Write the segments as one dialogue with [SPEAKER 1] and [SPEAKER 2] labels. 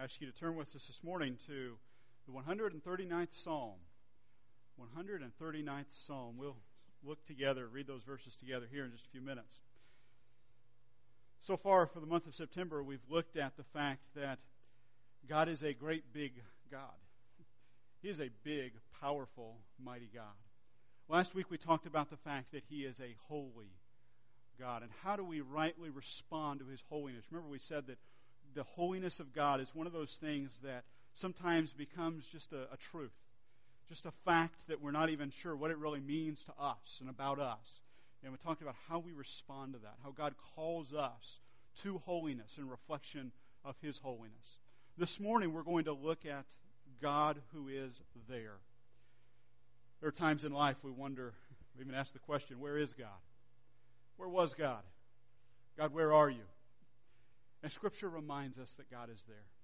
[SPEAKER 1] ask you to turn with us this morning to the 139th Psalm. 139th Psalm. We'll look together, read those verses together here in just a few minutes. So far for the month of September, we've looked at the fact that God is a great big God. He is a big, powerful, mighty God. Last week we talked about the fact that He is a holy God. And how do we rightly respond to His holiness? Remember we said that the holiness of God is one of those things that sometimes becomes just a truth. Just a fact that we're not even sure what it really means to us and about us. And we talked about how we respond to that, how God calls us to holiness and reflection of His holiness. This morning we're going to look at God who is there. There are times in life we wonder, we even ask the question, where is God? Where was God? God, where are you? And Scripture reminds us that God is there.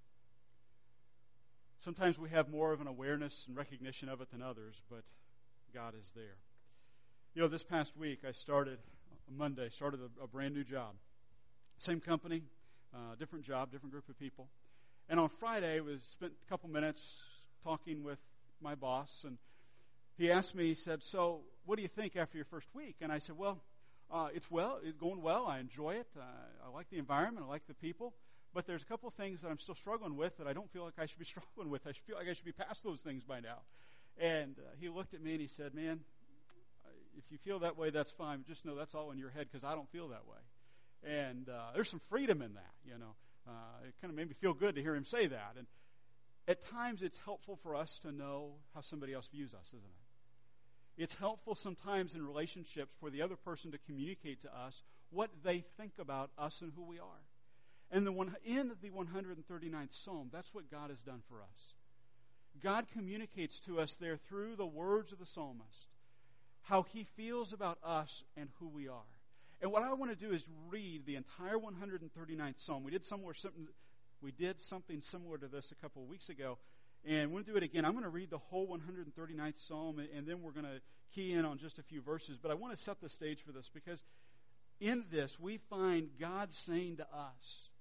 [SPEAKER 1] Sometimes we have more of an awareness and recognition of it than others, but God is there. You know, this past week I started a brand new job. Same company, different job, different group of people. And on Friday I spent a couple minutes talking with my boss, and he asked me, he said, "So what do you think after your first week?" And I said, it's going well. I enjoy it. I like the environment. I like the people. But there's a couple of things that I'm still struggling with that I don't feel like I should be struggling with. I feel like I should be past those things by now. And he looked at me and he said, "Man, if you feel that way, that's fine. Just know that's all in your head because I don't feel that way." And there's some freedom in that, you know. It kind of made me feel good to hear him say that. And at times it's helpful for us to know how somebody else views us, isn't it? It's helpful sometimes in relationships for the other person to communicate to us what they think about us and who we are. And in the 139th Psalm, that's what God has done for us. God communicates to us there through the words of the psalmist how He feels about us and who we are. And what I want to do is read the entire 139th Psalm. We did something similar to this a couple of weeks ago. And we'll do it again. I'm going to read the whole 139th Psalm, and then we're going to key in on just a few verses. But I want to set the stage for this, because in this we find God saying to us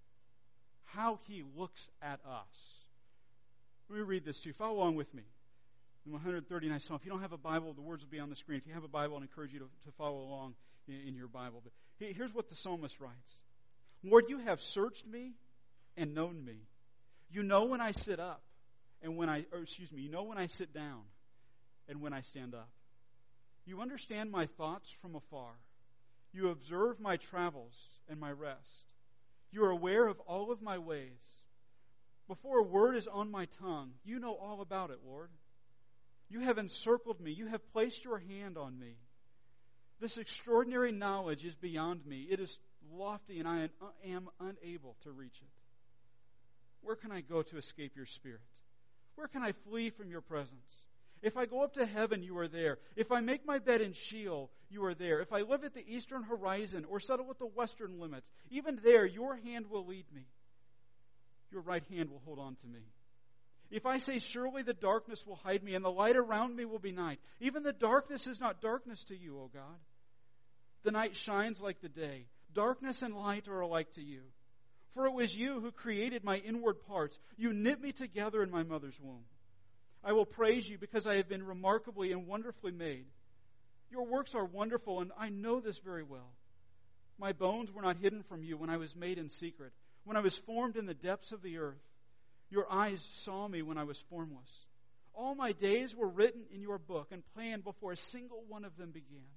[SPEAKER 1] how He looks at us. Let me read this to you. Follow along with me. In 139th Psalm. If you don't have a Bible, the words will be on the screen. If you have a Bible, I encourage you to follow along in your Bible. But here's what the psalmist writes. "Lord, you have searched me and known me. You know when I sit up. You know when I sit down and when I stand up. You understand my thoughts from afar. You observe my travels and my rest. You are aware of all of my ways. Before a word is on my tongue, you know all about it, Lord. You have encircled me. You have placed your hand on me. This extraordinary knowledge is beyond me. It is lofty, and I am unable to reach it. Where can I go to escape your spirit? Where can I flee from your presence? If I go up to heaven, you are there. If I make my bed in Sheol, you are there. If I live at the eastern horizon or settle at the western limits, even there your hand will lead me. Your right hand will hold on to me. If I say, surely the darkness will hide me and the light around me will be night, even the darkness is not darkness to you, O God. The night shines like the day. Darkness and light are alike to you. For it was you who created my inward parts. You knit me together in my mother's womb. I will praise you because I have been remarkably and wonderfully made. Your works are wonderful, and I know this very well. My bones were not hidden from you when I was made in secret, when I was formed in the depths of the earth. Your eyes saw me when I was formless. All my days were written in your book and planned before a single one of them began.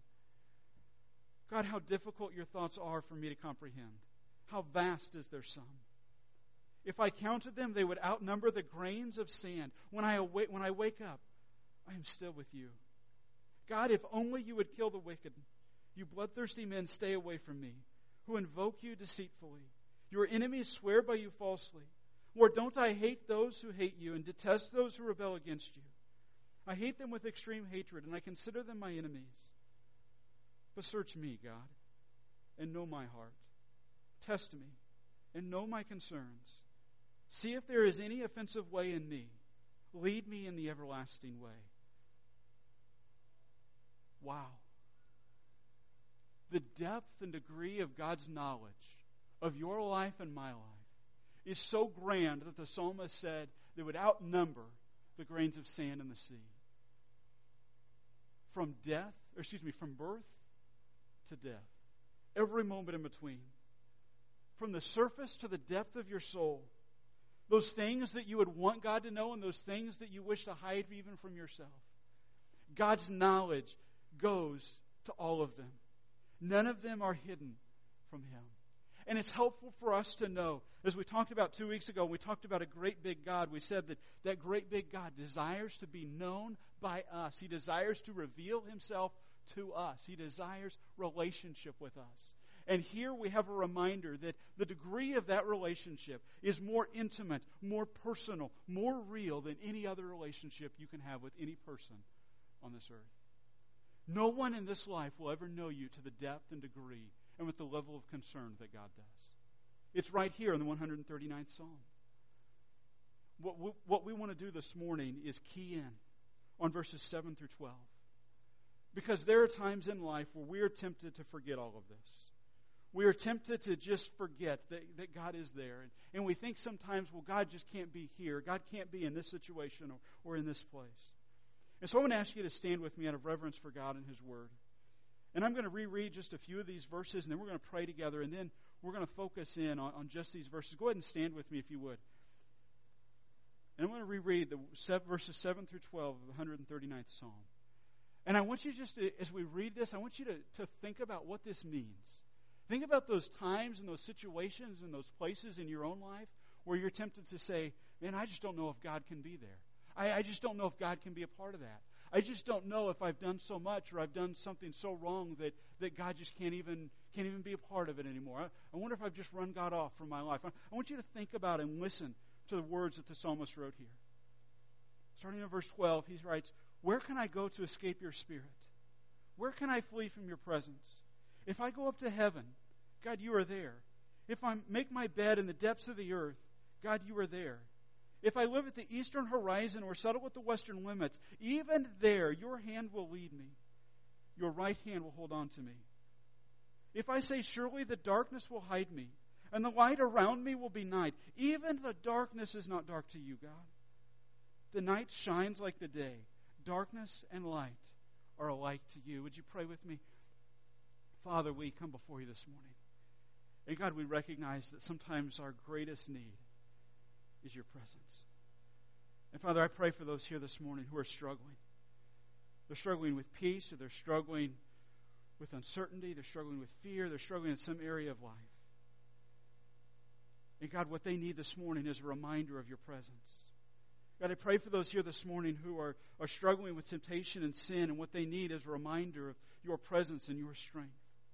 [SPEAKER 1] God, how difficult your thoughts are for me to comprehend. How vast is their sum. If I counted them, they would outnumber the grains of sand. When I wake up, I am still with you. God, if only you would kill the wicked. You bloodthirsty men, stay away from me, who invoke you deceitfully. Your enemies swear by you falsely. Lord, don't I hate those who hate you and detest those who rebel against you? I hate them with extreme hatred, and I consider them my enemies. But search me, God, and know my heart. Test me and know my concerns. See if there is any offensive way in me. Lead me in the everlasting way." Wow. The depth and degree of God's knowledge of your life and my life is so grand that the psalmist said they would outnumber the grains of sand in the sea. From birth to death. Every moment in between. From the surface to the depth of your soul. Those things that you would want God to know and those things that you wish to hide even from yourself. God's knowledge goes to all of them. None of them are hidden from Him. And it's helpful for us to know, as we talked about 2 weeks ago, we talked about a great big God. We said that that great big God desires to be known by us. He desires to reveal Himself to us. He desires relationship with us. And here we have a reminder that the degree of that relationship is more intimate, more personal, more real than any other relationship you can have with any person on this earth. No one in this life will ever know you to the depth and degree and with the level of concern that God does. It's right here in the 139th Psalm. What we want to do this morning is key in on verses 7 through 12. Because there are times in life where we are tempted to forget all of this. We are tempted to just forget that God is there. And we think sometimes, well, God just can't be here. God can't be in this situation or in this place. And so I want to ask you to stand with me out of reverence for God and His Word. And I'm going to reread just a few of these verses, and then we're going to pray together, and then we're going to focus in on just these verses. Go ahead and stand with me if you would. And I'm going to reread verses 7 through 12 of the 139th Psalm. And I want you just to, as we read this, I want you to think about what this means. Think about those times and those situations and those places in your own life where you're tempted to say, man, I just don't know if God can be there. I just don't know if God can be a part of that. I just don't know if I've done so much or I've done something so wrong that God just can't even be a part of it anymore. I wonder if I've just run God off from my life. I want you to think about and listen to the words that the psalmist wrote here. Starting in verse 12, he writes, "Where can I go to escape your spirit? Where can I flee from your presence? If I go up to heaven, God, you are there. If I make my bed in the depths of the earth, God, you are there. If I live at the eastern horizon or settle at the western limits, even there your hand will lead me. Your right hand will hold on to me. If I say, surely the darkness will hide me, and the light around me will be night, even the darkness is not dark to you, God. The night shines like the day. Darkness and light are alike to you." Would you pray with me? Father, we come before you this morning. And God, we recognize that sometimes our greatest need is your presence. And Father, I pray for those here this morning who are struggling. They're struggling with peace, or they're struggling with uncertainty, they're struggling with fear, they're struggling in some area of life. And God, what they need this morning is a reminder of your presence. God, I pray for those here this morning who are struggling with temptation and sin, and what they need is a reminder of your presence and your strength.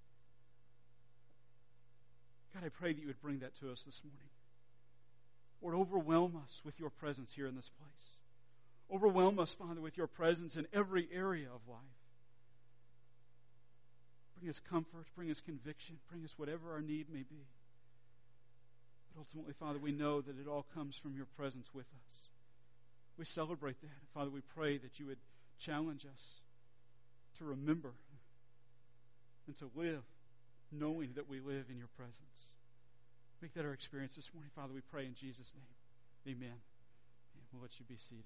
[SPEAKER 1] God, I pray that you would bring that to us this morning. Lord, overwhelm us with your presence here in this place. Overwhelm us, Father, with your presence in every area of life. Bring us comfort, bring us conviction, bring us whatever our need may be. But ultimately, Father, we know that it all comes from your presence with us. We celebrate that. Father, we pray that you would challenge us to remember and to live knowing that we live in your presence. Make that our experience this morning. Father, we pray in Jesus' name. Amen. And we'll let you be seated.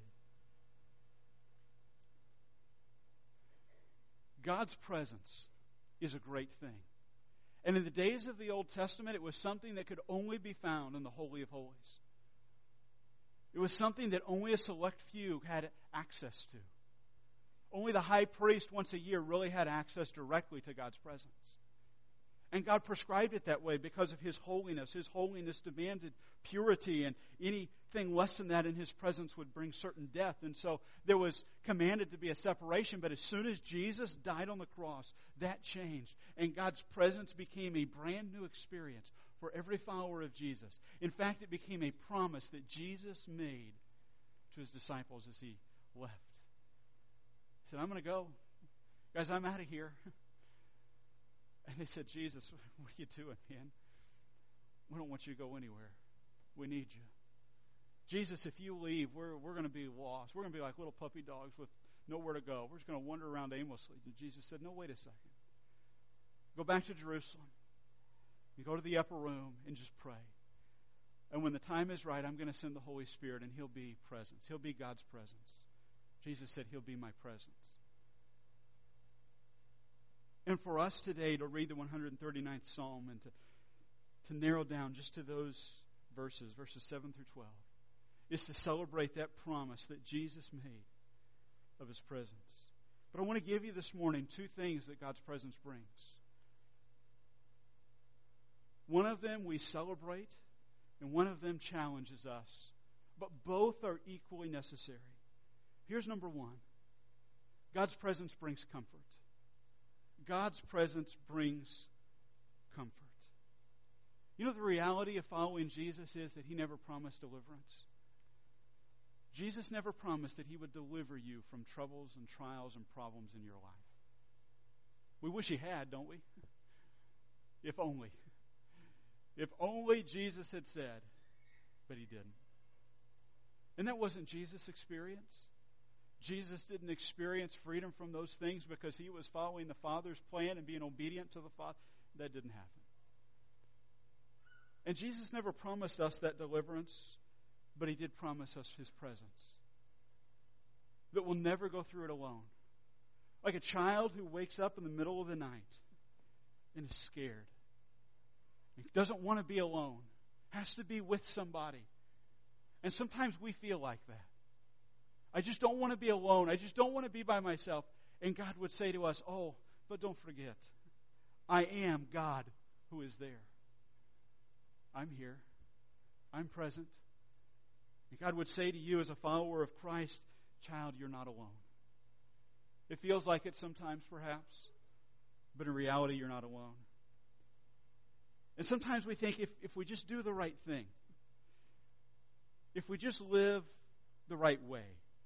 [SPEAKER 1] God's presence is a great thing. And in the days of the Old Testament, it was something that could only be found in the Holy of Holies. It was something that only a select few had access to. Only the high priest once a year really had access directly to God's presence. And God prescribed it that way because of His holiness. His holiness demanded purity, and anything less than that in His presence would bring certain death. And so there was commanded to be a separation, but as soon as Jesus died on the cross, that changed. And God's presence became a brand new experience for every follower of Jesus. In fact, it became a promise that Jesus made to His disciples as He left. He said, I'm going to go. Guys, I'm out of here. And they said, Jesus, what are you doing, man? We don't want you to go anywhere. We need you. Jesus, if you leave, we're going to be lost. We're going to be like little puppy dogs with nowhere to go. We're just going to wander around aimlessly. And Jesus said, no, wait a second. Go back to Jerusalem. You go to the upper room and just pray. And when the time is right, I'm going to send the Holy Spirit, and He'll be presence. He'll be God's presence. Jesus said He'll be my presence. And for us today to read the 139th Psalm and to narrow down just to those verses 7 through 12, is to celebrate that promise that Jesus made of His presence. But I want to give you this morning two things that God's presence brings. One of them we celebrate, and one of them challenges us. But both are equally necessary. Here's number one. God's presence brings comfort. God's presence brings comfort. You know, the reality of following Jesus is that He never promised deliverance. Jesus never promised that He would deliver you from troubles and trials and problems in your life. We wish He had, don't we? If only. If only Jesus had said, but He didn't. And that wasn't Jesus' experience. Jesus didn't experience freedom from those things because He was following the Father's plan and being obedient to the Father. That didn't happen. And Jesus never promised us that deliverance, but He did promise us His presence. That we'll never go through it alone. Like a child who wakes up in the middle of the night and is scared. And doesn't want to be alone. Has to be with somebody. And sometimes we feel like that. I just don't want to be alone. I just don't want to be by myself. And God would say to us, oh, but don't forget, I am God who is there. I'm here. I'm present. And God would say to you as a follower of Christ, child, you're not alone. It feels like it sometimes, perhaps, but in reality, you're not alone. And sometimes we think if we just do the right thing, if we just live the right way,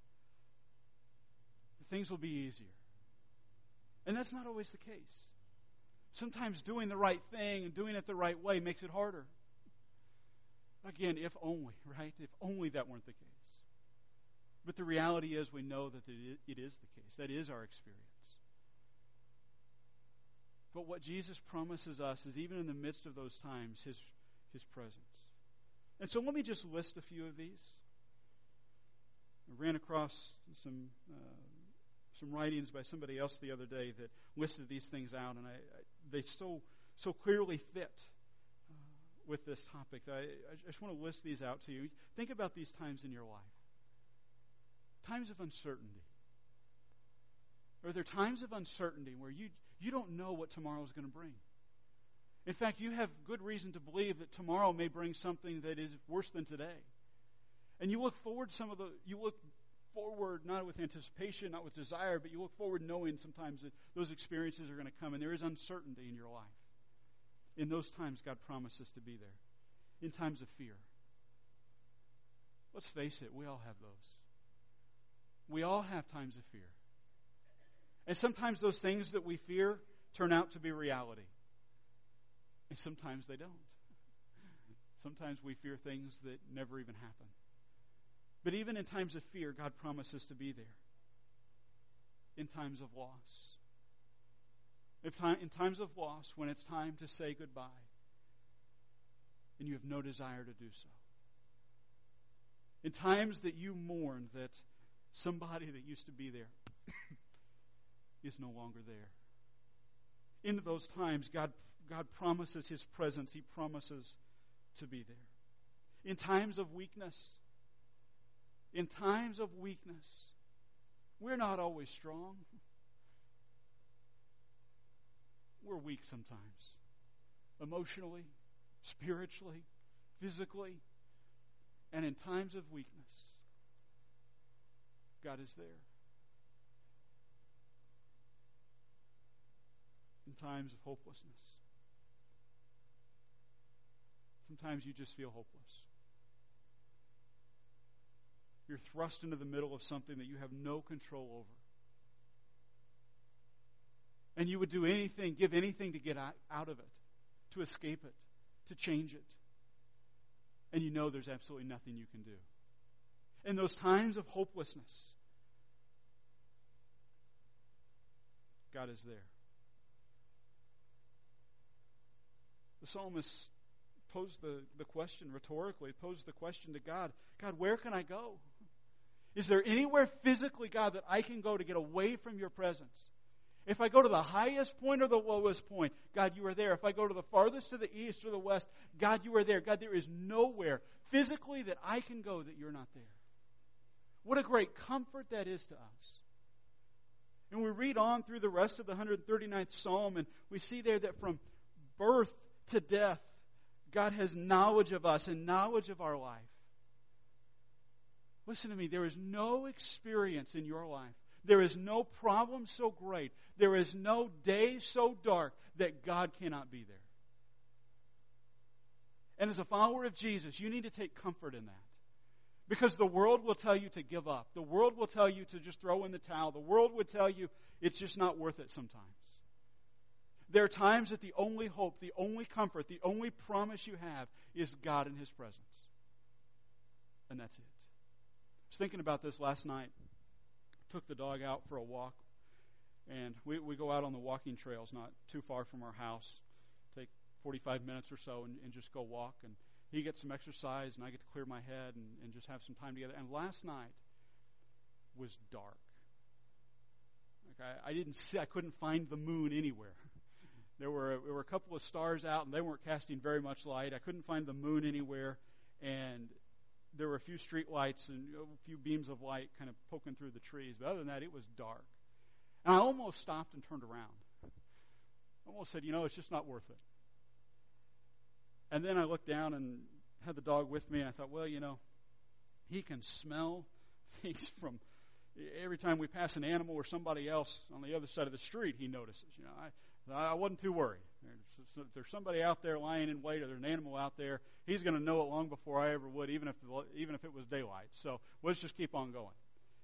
[SPEAKER 1] things will be easier. And that's not always the case. Sometimes doing the right thing and doing it the right way makes it harder. Again, if only, right? If only that weren't the case. But the reality is we know that it is the case. That is our experience. But what Jesus promises us is even in the midst of those times, His presence. And so let me just list a few of these. I ran across some writings by somebody else the other day that listed these things out, and they so clearly fit with this topic. I just want to list these out to you. Think about these times in your life. Times of uncertainty. Are there times of uncertainty where you don't know what tomorrow is going to bring? In fact, you have good reason to believe that tomorrow may bring something that is worse than today. And you look forward not with anticipation, not with desire, but you look forward knowing sometimes that those experiences are going to come, and there is uncertainty in your life. In those times, God promises to be there. In times of fear. Let's face it, we all have those. We all have times of fear. And sometimes those things that we fear turn out to be reality. And sometimes they don't. Sometimes we fear things that never even happen. But even in times of fear, God promises to be there. In times of loss. In times of loss, when it's time to say goodbye, and you have no desire to do so. In times that you mourn that somebody that used to be there is no longer there. In those times, God promises His presence. He promises to be there. In times of weakness, we're not always strong. We're weak sometimes. Emotionally, spiritually, physically. And in times of weakness, God is there. In times of hopelessness. Sometimes you just feel hopeless. You're thrust into the middle of something that you have no control over. And you would do anything, give anything to get out of it, to escape it, to change it. And you know there's absolutely nothing you can do. In those times of hopelessness, God is there. The psalmist posed the question rhetorically, posed the question to God, God, where can I go? Is there anywhere physically, God, that I can go to get away from your presence? If I go to the highest point or the lowest point, God, you are there. If I go to the farthest to the east or the west, God, you are there. God, there is nowhere physically that I can go that you're not there. What a great comfort that is to us. And we read on through the rest of the 139th Psalm, and we see there that from birth to death, God has knowledge of us and knowledge of our life. Listen to me, there is no experience in your life, there is no problem so great, there is no day so dark that God cannot be there. And as a follower of Jesus, you need to take comfort in that. Because the world will tell you to give up. The world will tell you to just throw in the towel. The world would tell you it's just not worth it sometimes. There are times that the only hope, the only comfort, the only promise you have is God in His presence. And that's it. I was thinking about this last night. Took the dog out for a walk. And we go out on the walking trails not too far from our house. Take 45 minutes or so and just go walk. And he gets some exercise and I get to clear my head and just have some time together. And last night was dark. Like I couldn't find the moon anywhere. There were a couple of stars out, and they weren't casting very much light. I couldn't find the moon anywhere, and there were a few street lights and a few beams of light kind of poking through the trees. But other than that, it was dark. And I almost stopped and turned around. I almost said, it's just not worth it. And then I looked down and had the dog with me, and I thought, well, he can smell things from every time we pass an animal or somebody else on the other side of the street, he notices. I wasn't too worried. If there's somebody out there lying in wait or there's an animal out there, he's going to know it long before I ever would, even if it was daylight. So let's just keep on going.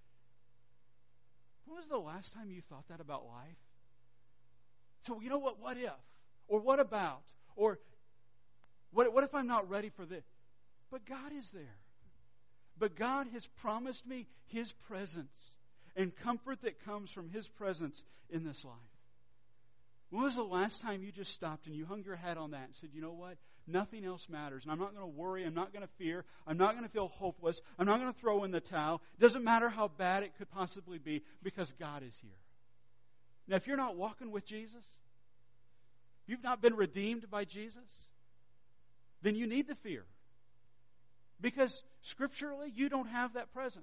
[SPEAKER 1] When was the last time you thought that about life? So, what if? Or what about? Or what if I'm not ready for this? But God is there. But God has promised me His presence and comfort that comes from His presence in this life. When was the last time you just stopped and you hung your hat on that and said, you know what? Nothing else matters. And I'm not going to worry. I'm not going to fear. I'm not going to feel hopeless. I'm not going to throw in the towel. It doesn't matter how bad it could possibly be because God is here. Now, if you're not walking with Jesus, if you've not been redeemed by Jesus, then you need to fear. Because scripturally, you don't have that presence.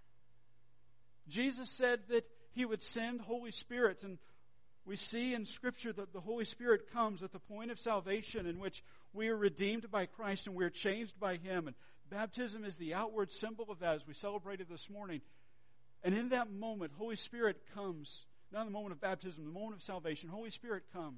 [SPEAKER 1] Jesus said that He would send Holy Spirit, and we see in Scripture that the Holy Spirit comes at the point of salvation in which we are redeemed by Christ and we are changed by Him. And baptism is the outward symbol of that, as we celebrated this morning. And in that moment, Holy Spirit comes. Not in the moment of baptism, the moment of salvation. Holy Spirit comes.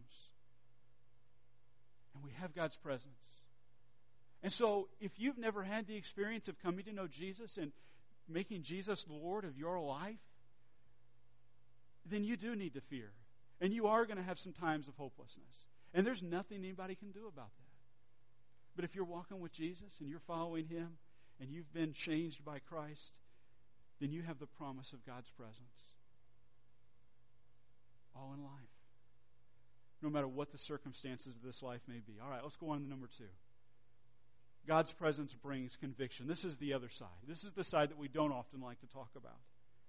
[SPEAKER 1] And we have God's presence. And so, if you've never had the experience of coming to know Jesus and making Jesus Lord of your life, then you do need to fear. And you are going to have some times of hopelessness. And there's nothing anybody can do about that. But if you're walking with Jesus and you're following Him and you've been changed by Christ, then you have the promise of God's presence. All in life. No matter what the circumstances of this life may be. All right, let's go on to number 2. God's presence brings conviction. This is the other side. This is the side that we don't often like to talk about.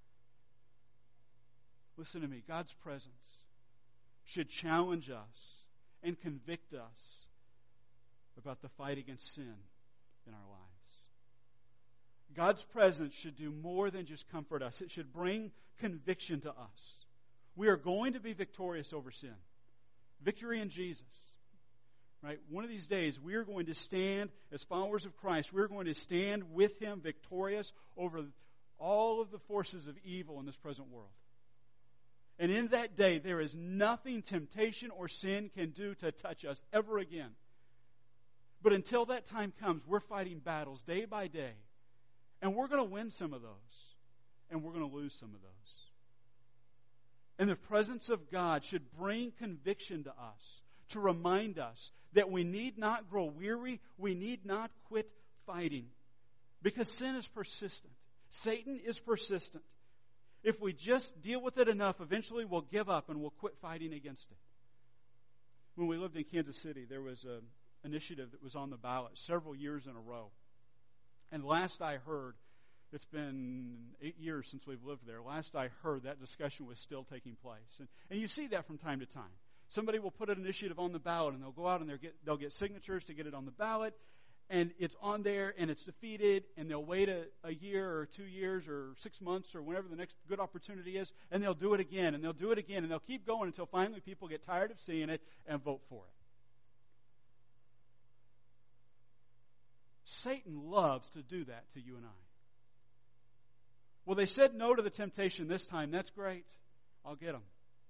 [SPEAKER 1] Listen to me. God's presence should challenge us and convict us about the fight against sin in our lives. God's presence should do more than just comfort us. It should bring conviction to us. We are going to be victorious over sin. Victory in Jesus. Right? One of these days, we are going to stand as followers of Christ. We're going to stand with Him victorious over all of the forces of evil in this present world. And in that day, there is nothing temptation or sin can do to touch us ever again. But until that time comes, we're fighting battles day by day. And we're going to win some of those. And we're going to lose some of those. And the presence of God should bring conviction to us, to remind us that we need not grow weary, we need not quit fighting. Because sin is persistent. Satan is persistent. If we just deal with it enough, eventually we'll give up and we'll quit fighting against it. When we lived in Kansas City, there was initiative that was on the ballot several years in a row. And last I heard, it's been 8 years since we've lived there. Last I heard, that discussion was still taking place. And you see that from time to time. Somebody will put an initiative on the ballot, and they'll go out and they'll get signatures to get it on the ballot, and it's on there, and it's defeated, and they'll wait a year or 2 years or 6 months or whenever the next good opportunity is, and they'll do it again, and they'll do it again, and they'll keep going until finally people get tired of seeing it and vote for it. Satan loves to do that to you and I. Well, they said no to the temptation this time. That's great. I'll get them.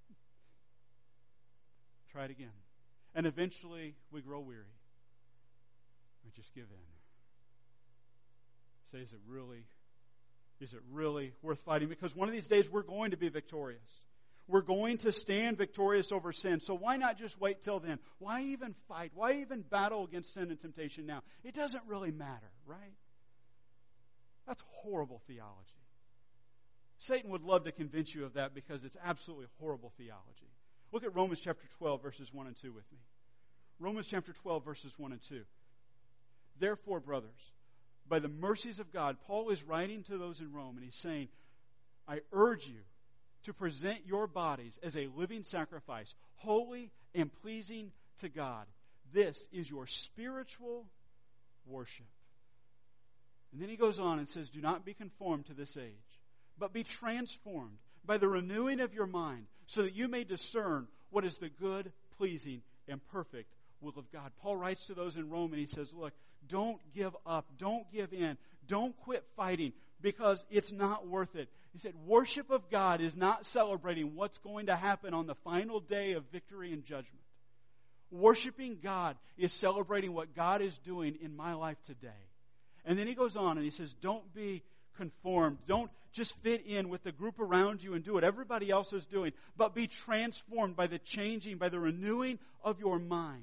[SPEAKER 1] Try it again. And eventually we grow weary. We just give in. Say, is it really worth fighting? Because one of these days we're going to be victorious. We're going to stand victorious over sin. So why not just wait till then? Why even fight? Why even battle against sin and temptation now? It doesn't really matter, right? That's horrible theology. Satan would love to convince you of that because it's absolutely horrible theology. Look at Romans chapter 12, verses 1 and 2 with me. Romans chapter 12, verses 1 and 2. Therefore, brothers, by the mercies of God, Paul is writing to those in Rome, and he's saying, I urge you to present your bodies as a living sacrifice, holy and pleasing to God. This is your spiritual worship. And then he goes on and says, do not be conformed to this age, but be transformed by the renewing of your mind, so that you may discern what is the good, pleasing, and perfect will of God. Paul writes to those in Rome and he says, look, don't give up. Don't give in. Don't quit fighting because it's not worth it. He said, worship of God is not celebrating what's going to happen on the final day of victory and judgment. Worshiping God is celebrating what God is doing in my life today. And then he goes on and he says, don't be conformed. Don't just fit in with the group around you and do what everybody else is doing, but be transformed by the changing, by the renewing of your mind.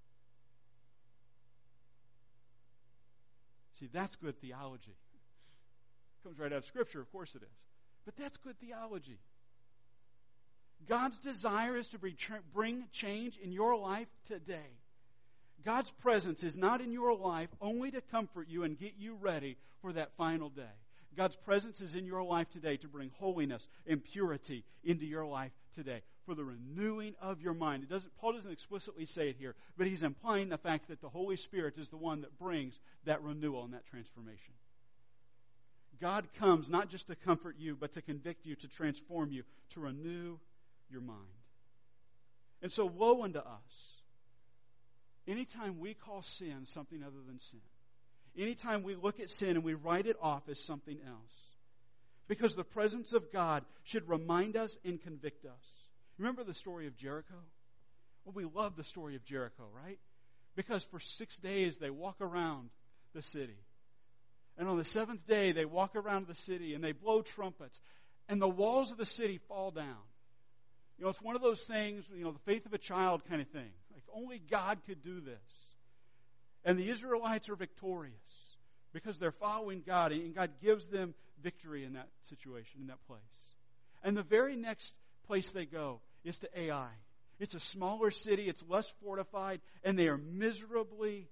[SPEAKER 1] See, that's good theology. It comes right out of Scripture, of course it is. But that's good theology. God's desire is to bring change in your life today. God's presence is not in your life only to comfort you and get you ready for that final day. God's presence is in your life today to bring holiness and purity into your life today, for the renewing of your mind. Paul doesn't explicitly say it here, but he's implying the fact that the Holy Spirit is the one that brings that renewal and that transformation. God comes not just to comfort you, but to convict you, to transform you, to renew your mind. And so woe unto us anytime we call sin something other than sin. Anytime we look at sin and we write it off as something else. Because the presence of God should remind us and convict us. Remember the story of Jericho? Well, we love the story of Jericho, right? Because for 6 days they walk around the city. And on the seventh day they walk around the city and they blow trumpets. And the walls of the city fall down. You know, it's one of those things, the faith of a child kind of thing. Like only God could do this. And the Israelites are victorious because they're following God, and God gives them victory in that situation, in that place. And the very next place they go is to Ai. It's a smaller city, it's less fortified, and they are miserably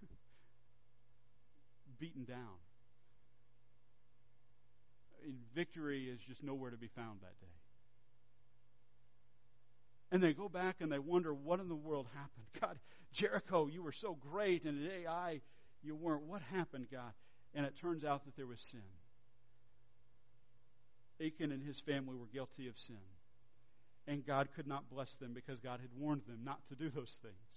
[SPEAKER 1] beaten down. And victory is just nowhere to be found that day. And they go back and they wonder, what in the world happened? God, Jericho, you were so great, and at Ai, you weren't. What happened, God? And it turns out that there was sin. Achan and his family were guilty of sin. And God could not bless them because God had warned them not to do those things.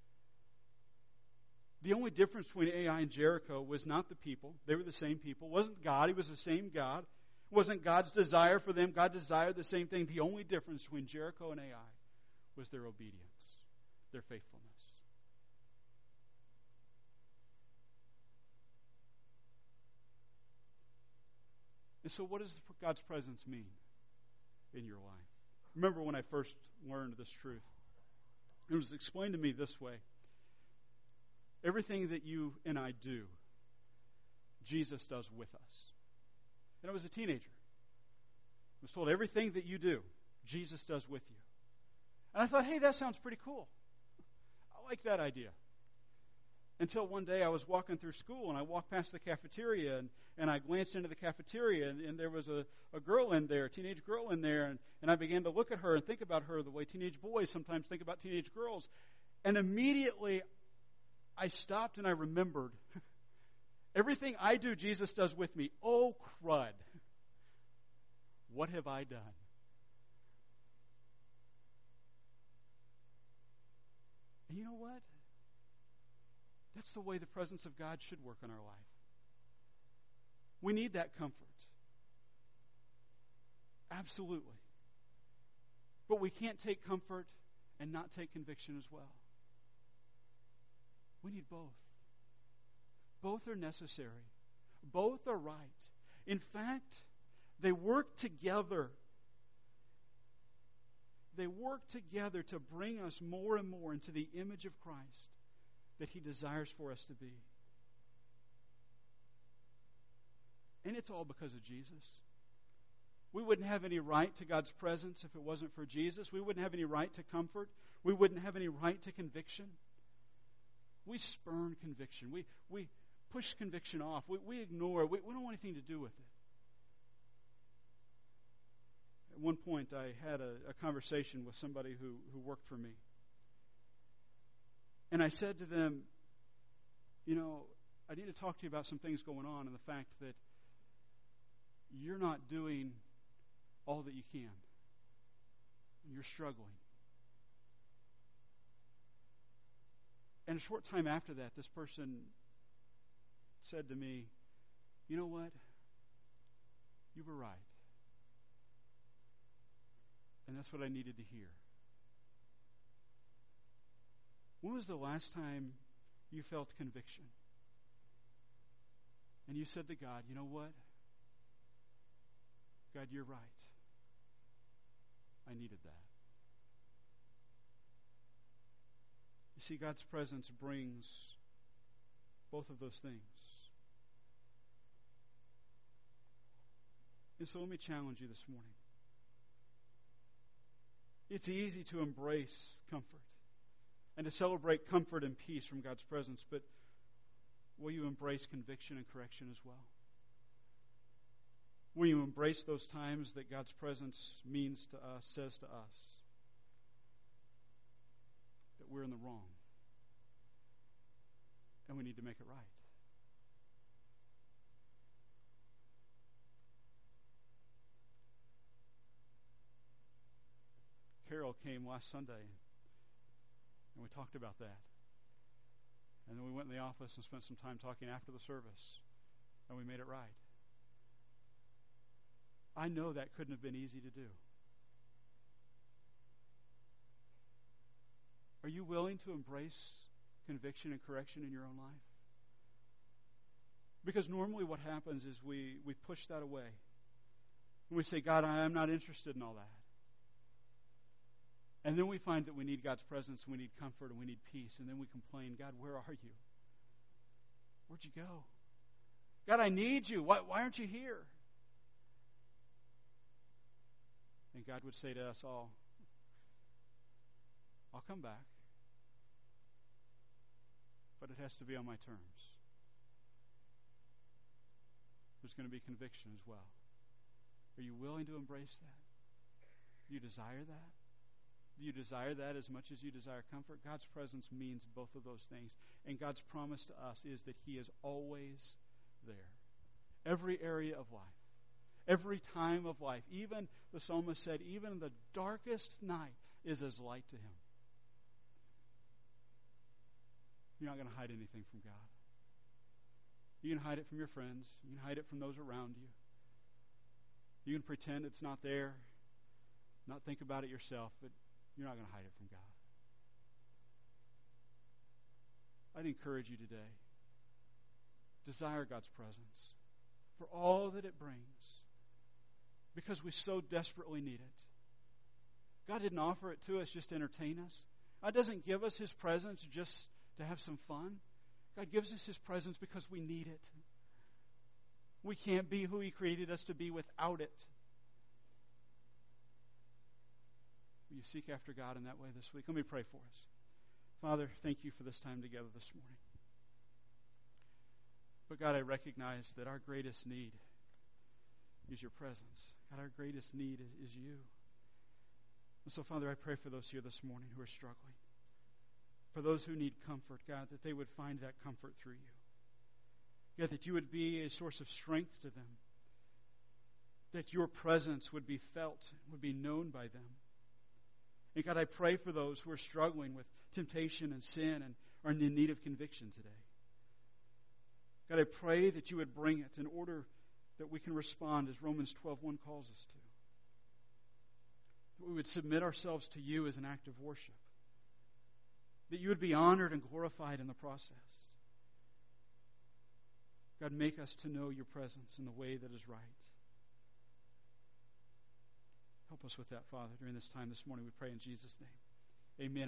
[SPEAKER 1] The only difference between Ai and Jericho was not the people. They were the same people. It wasn't God. He was the same God. It wasn't God's desire for them. God desired the same thing. The only difference between Jericho and Ai was their obedience, their faithfulness. And so what does God's presence mean in your life? Remember when I first learned this truth, it was explained to me this way. Everything that you and I do, Jesus does with us. And I was a teenager. I was told everything that you do, Jesus does with you. And I thought, hey, that sounds pretty cool. I like that idea. Until one day I was walking through school, and I walked past the cafeteria, and I glanced into the cafeteria, and there was a girl in there, a teenage girl in there, and I began to look at her and think about her the way teenage boys sometimes think about teenage girls. And immediately I stopped and I remembered, everything I do, Jesus does with me. Oh, crud. What have I done? And you know what? That's the way the presence of God should work in our life. We need that comfort. Absolutely. But we can't take comfort and not take conviction as well. We need both. Both are necessary. Both are right. In fact, they work together. They work together to bring us more and more into the image of Christ that He desires for us to be. And it's all because of Jesus. We wouldn't have any right to God's presence if it wasn't for Jesus. We wouldn't have any right to comfort. We wouldn't have any right to conviction. We spurn conviction. We push conviction off. We ignore it. We don't want anything to do with it. At one point, I had a conversation with somebody who worked for me. And I said to them, you know, I need to talk to you about some things going on and the fact that you're not doing all that you can. You're struggling. And a short time after that, this person said to me, you know what? You were right. And that's what I needed to hear. When was the last time you felt conviction? And you said to God, you know what? God, you're right. I needed that. You see, God's presence brings both of those things. And so let me challenge you this morning. It's easy to embrace comfort and to celebrate comfort and peace from God's presence, but will you embrace conviction and correction as well? Will you embrace those times that God's presence means to us, says to us, that we're in the wrong and we need to make it right? Carol came last Sunday, and we talked about that. And then we went in the office and spent some time talking after the service, and we made it right. I know that couldn't have been easy to do. Are you willing to embrace conviction and correction in your own life? Because normally what happens is we push that away. And we say, God, I'm not interested in all that. And then we find that we need God's presence, we need comfort, and we need peace. And then we complain, God, where are you? Where'd you go? God, I need you. Why aren't you here? And God would say to us all, I'll come back. But it has to be on my terms. There's going to be conviction as well. Are you willing to embrace that? Do you desire that? Do you desire that as much as you desire comfort? God's presence means both of those things. And God's promise to us is that He is always there. Every area of life. Every time of life. Even, the psalmist said, even the darkest night is as light to Him. You're not going to hide anything from God. You can hide it from your friends. You can hide it from those around you. You can pretend it's not there. Not think about it yourself, but you're not going to hide it from God. I'd encourage you today. Desire God's presence for all that it brings, because we so desperately need it. God didn't offer it to us just to entertain us. God doesn't give us His presence just to have some fun. God gives us His presence because we need it. We can't be who He created us to be without it. Will you seek after God in that way this week? Let me pray for us. Father, thank you for this time together this morning. But God, I recognize that our greatest need is your presence. God, our greatest need is you. And so, Father, I pray for those here this morning who are struggling. For those who need comfort, God, that they would find that comfort through you. God, that you would be a source of strength to them. That your presence would be felt, would be known by them. And God, I pray for those who are struggling with temptation and sin and are in need of conviction today. God, I pray that you would bring it in order that we can respond as Romans 12:1 calls us to. That we would submit ourselves to you as an act of worship. That you would be honored and glorified in the process. God, make us to know your presence in the way that is right. Help us with that, Father, during this time this morning. We pray in Jesus' name. Amen.